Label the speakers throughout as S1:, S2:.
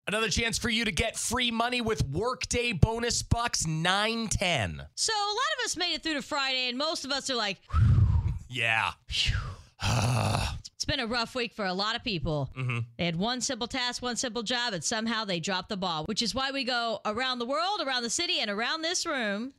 S1: Another chance for you to get free money with Workday bonus bucks 910.
S2: So a lot of us made it through to Friday, and most of us are like,
S1: Yeah.
S2: it's been a rough week for a lot of people.
S1: Mm-hmm.
S2: They had one simple task, one simple job, and somehow they dropped the ball, which is why we go around the world, around the city, and around this room.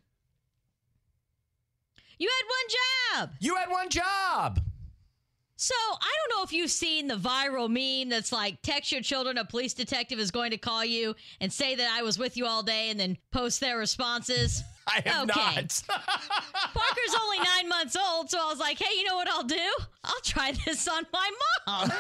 S2: You had one job.
S1: You had one job.
S2: So I don't know if you've seen the viral meme that's like, text your children, a police detective is going to call you and say that I was with you all day, and then post their responses.
S1: I have not.
S2: Parker's only 9 months old, so I was like, hey, you know what I'll do? I'll try this on my mom.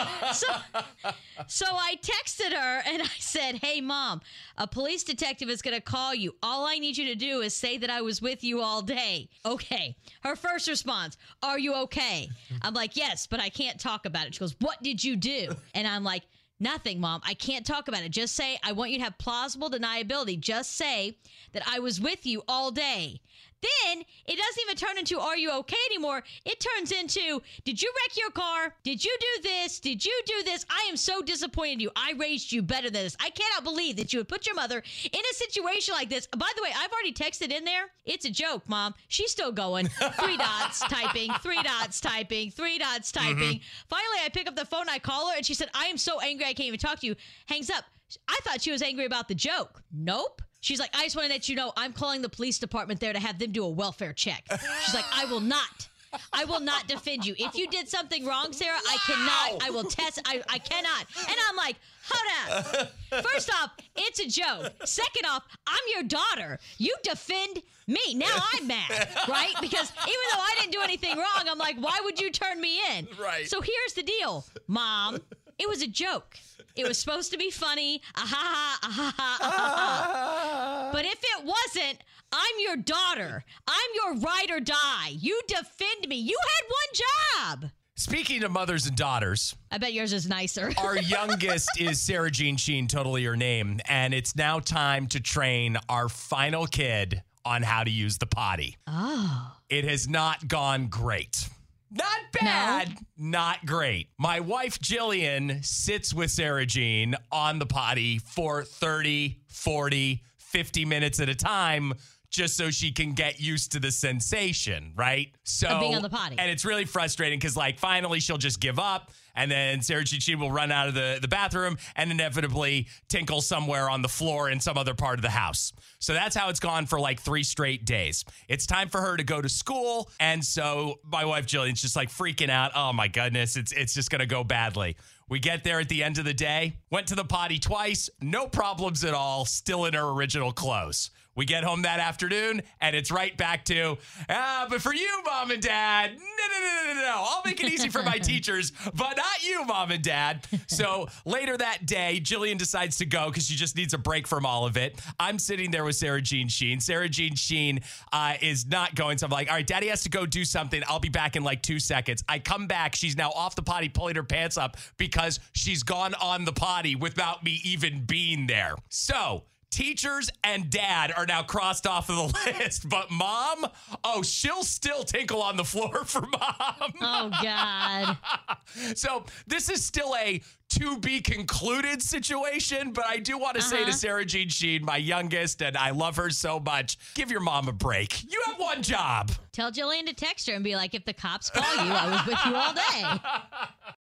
S2: So I texted her and I said, hey, Mom, a police detective is going to call you. All I need you to do is say that I was with you all day. Okay. Her first response, are you okay? I'm like, yes, but I can't talk about it. She goes, what did you do? And I'm like, nothing, Mom. I can't talk about it. Just say, I want you to have plausible deniability. Just say that I was with you all day. Then it doesn't even turn into, are you okay anymore? It turns into, did you wreck your car? Did you do this? Did you do this? I am so disappointed in you. I raised you better than this. I cannot believe that you would put your mother in a situation like this. By the way, I've already texted in there. It's a joke, Mom. She's still going. 3 dots, typing, 3 dots, typing, 3 dots, typing. Finally, I pick up the phone. I call her and she said, I am so angry. I can't even talk to you. Hangs up. I thought she was angry about the joke. Nope. She's like, I just want to let you know I'm calling the police department there to have them do a welfare check. She's like, I will not defend you. If you did something wrong, Sarah, I cannot. I will test. I cannot. And I'm like, hold up. First off, it's a joke. Second off, I'm your daughter. You defend me. Now I'm mad, right? Because even though I didn't do anything wrong, I'm like, why would you turn me in?
S1: Right.
S2: So here's the deal, Mom. It was a joke. It was supposed to be funny. But if it wasn't, I'm your daughter. I'm your ride or die. You defend me. You had one job.
S1: Speaking of mothers and daughters,
S2: I bet yours is nicer.
S1: our youngest is Sarah Jean Sheen, totally her name. And it's now time to train our final kid on how to use the potty.
S2: Oh.
S1: It has not gone great. Not bad, not great. My wife, Jillian, sits with Sarah Jean on the potty for 30, 40, 50 minutes at a time just so she can get used to the sensation, right? So
S2: Of being on the potty.
S1: And it's really frustrating because, like, finally she'll just give up and then Sarah Jean Sheen will run out of the bathroom and inevitably tinkle somewhere on the floor in some other part of the house. So that's how it's gone for like 3 straight days. It's time for her to go to school. And so my wife, Jillian's just like freaking out. Oh my goodness, it's just going to go badly. We get there at the end of the day, went to the potty twice, no problems at all, still in her original clothes. We get home that afternoon, and it's right back to, but for you, Mom and Dad, no. I'll make it easy for my teachers, but not you, Mom and Dad. So later that day, Jillian decides to go because she just needs a break from all of it. I'm sitting there with Sarah Jean Sheen. Sarah Jean Sheen is not going, so I'm like, all right, Daddy has to go do something. I'll be back in like 2 seconds. I come back. She's now off the potty, pulling her pants up because she's gone on the potty without me even being there. So teachers and Dad are now crossed off of the list, but Mom, she'll still tinkle on the floor for Mom.
S2: Oh, God.
S1: So this is still a to be concluded situation, but I do want to say to Sarah Jean Sheen, my youngest, and I love her so much, give your mom a break. You have one job.
S2: Tell Jillian to text her and be like, if the cops call you, I was with you all day.